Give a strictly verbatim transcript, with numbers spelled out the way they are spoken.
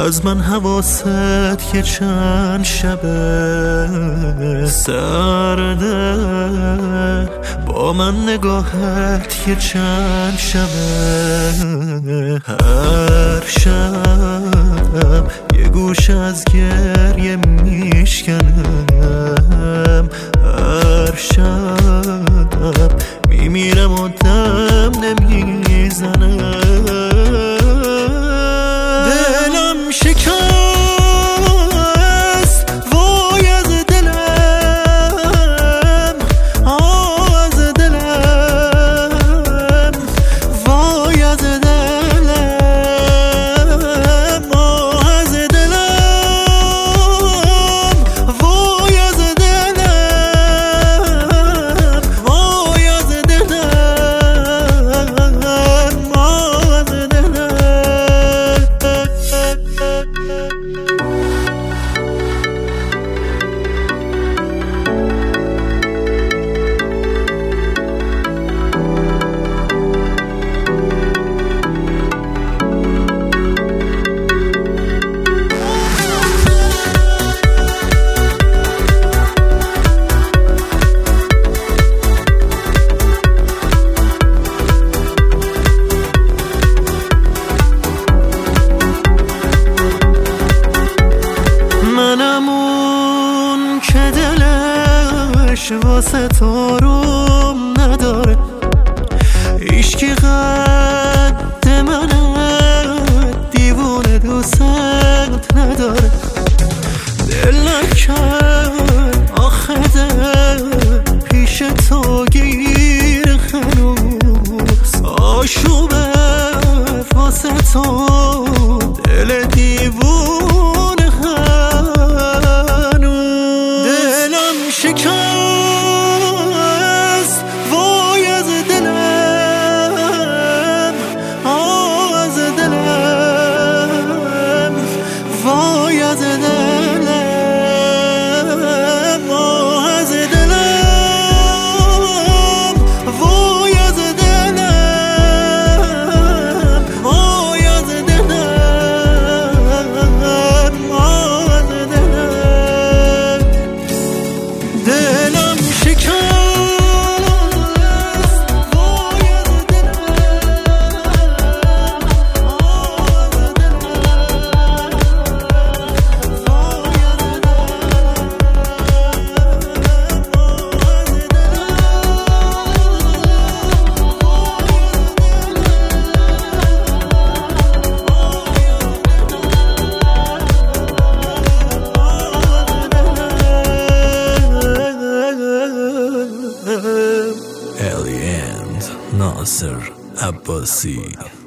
از من حواست که چند شبه سرده، با من نگاهت که چند شبه. هر شب یه گوش از گریه میشکنم، هر شب میمیرم و دم نمیزنم. دلم شکست وای از دلم، آه از دلم، وای از دلم، آه از دلم، وای از دلم، وای از دلم، آه از دلم. منم اون که دلش واسه تو روم نداره، عشقی قد منه، دیوونه دوست نداره. دل نکرد آخه دل پیش تو گیر هنوز، آشوبه واسه تو دل دیوونه هنوز. دلم شکست وای از دلم، آه از دلم، وای از دلم، آه از دلم، وای از دلم، وای از دلم، آه از دلم. دلم شکست وای از Aliens ناصر عباسی.